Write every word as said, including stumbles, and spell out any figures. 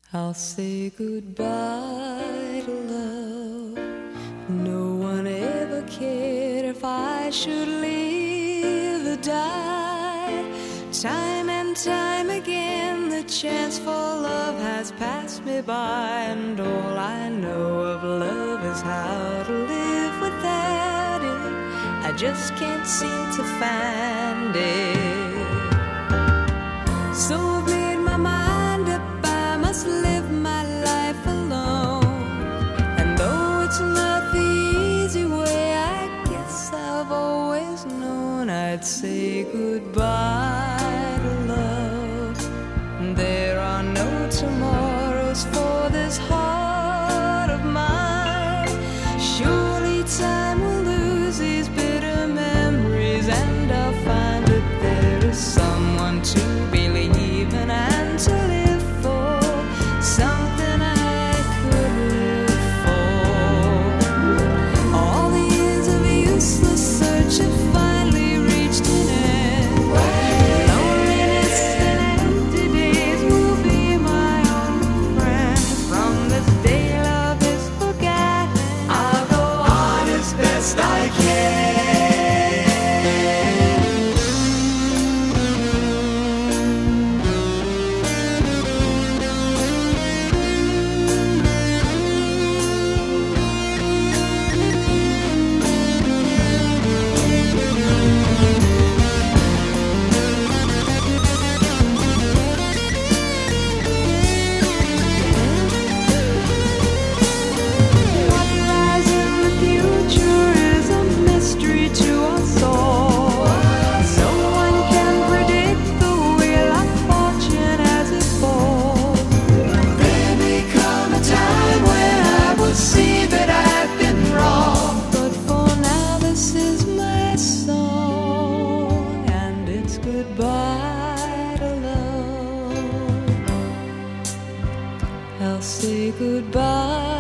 I'll say goodbye to love. No one ever cared if I should live or die. Time and time again the chance for love has passed me by, and all I know of love is how to live without it. I just can't seem to find it. So I've made my mind up, I must live my life alone. And though it's not the easy way, I guess I've always known I'd say goodbye to love. There are no tomorrows for this heart of mine. Surely time will lose these bitter memories, and I'll find that there is someone to believe in and to live for, something I could live for. All the years of useless search have finally reached an end. Loneliness and empty days will be my only friend. From this day love is forgotten, I'll go on as best I can. What lies in the future is a mystery to us all. No one can predict the wheel of fortune as it falls. There may come a time when I will see that I've been wrong, but for now this is my song, and it's goodbye to love. I'll say goodbye